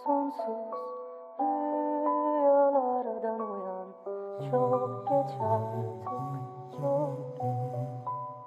sonsuz rüyalardan uyan. Çok geç artık, çok geç.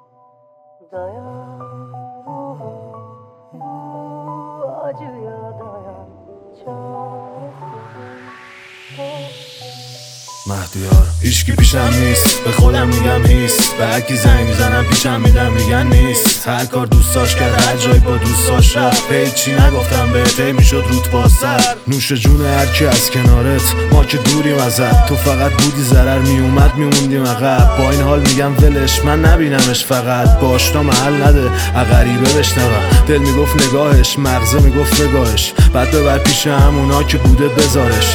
Dayan ruhum, bu acıya dayan. Çaresizim, çok مهدیار هیچکی پیشم نیست، به خودم میگم هیست. به هرکی زنگ میزنم پیشم میدم میگن نیست. هر کار دوست داشت کرد، هر جایی با دوست داشت رفت. هیچی نگفتم بهت، هی میشد روت با سر. نوش جون هرکی از کنارت، ما که دوریم ازت. تو فقط بودی ضرر میومد میموندیم عقب. با این حال میگم ولش، من نبینمش فقط. با آشنا محل نده، غریبه بشنوم. دل میگفت نگاهش، مغزه میگفت نگاهش. بعد ببر پیش همونا که بوده بذارش.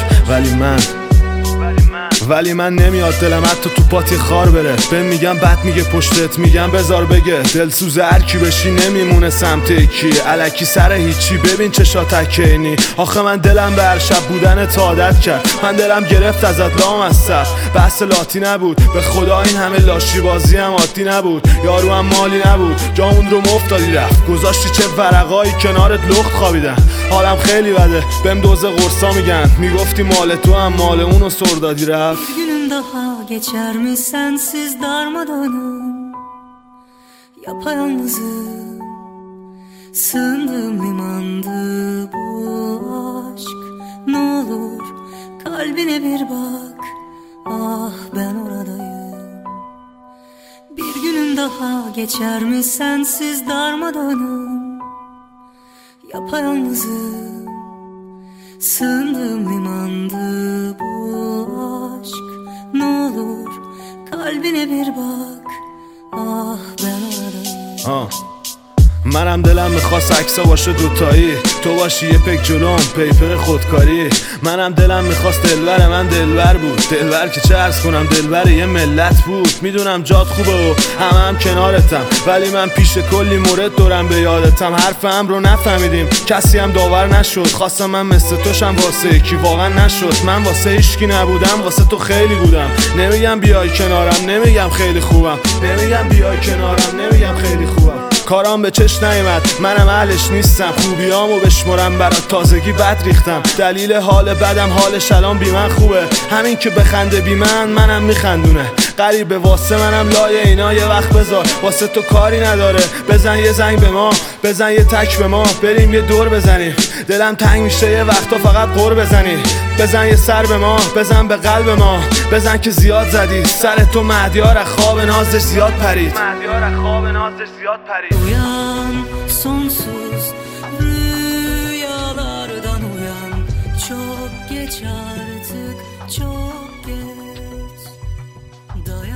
ولی من نمیاد دلم حتی تو پاتی خار بره. به میگم بد میگه پشتت، میگم بذار بگه. دلسوز هر کی بشی نمیمونه سمت یکی. الکی سر هیچی، ببین چشا تکینی. آخه من دلم به هر شب بودن تا عادت کرد. من دلم گرفت ازت لام از سر. بحث لاتی نبود، به خدا این همه لاشی بازی هم عادی نبود. یارو هم مالی نبود، جامون رو مفتادی رفت. گذاشتی چه ورقایی کنارت لخت خوابیدن. حالم خیلی بده، بهم دوز قرصا میگن. میگفتی مال تو هم مال اونو سردادی رفت. Bir günüm daha geçer mi sensiz darmadağınım? Yapayalnızım, sığındığım limandı bu aşk. Ne olur kalbine bir bak, ah ben oradayım. Bir günüm daha geçer mi sensiz darmadağınım? Yapayalnızım, sığındığım limandı bu aşk. Ne olur kalbine bir bak, ah ben oradayım. منم دلم میخواست عکسا باشه دوتایی. تو باشی یه پک جلوم، پیپر خودکاری. منم دلم میخواست دلبر من دلبر بود. دلبر که چه عرض کنم، دلبر یه ملت بود. میدونم جات خوبه و همه کنارتم، ولی من پیش کلی مورد دورم به یادتم. حرفم رو نفهمیدیم، کسی هم داور نشد. خواستم من مثل توشم واسه یکی، واقعا نشد. من واسه هیچکی نبودم، واسه تو خیلی بودم. نمیگم بیای کنارم، نمیگم خیلی خوبم. نمیگم بیای کنارم، نمیگم خیلی خوبم. کارام به چش نیومد، منم اهلش نیستم. خوبیامو بشمرم برات، تازگی بد ریختم. دلیل حال بدم، حالش الان بی من خوبه. همین که بخنده بی منم میخندونه. غریبه واسه منم لای اینا یه وقت بذار. واسه تو کاری نداره، بزن یه زنگ به ما، بزن یه تک به ما. بریم یه دور بزنیم، دلم تنگ میشه یه وقتا فقط قور بزنی. بزن یه سر به ما، بزن به قلب ما. بزن که زیاد زدی سر تو، مهدیار از خواب نازش زیاد پرید. Uyan sonsuz rüyalardan uyan. Çok geç artık, çok geç.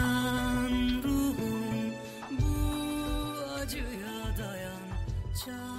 Dayan ruhum, bu acıya dayan.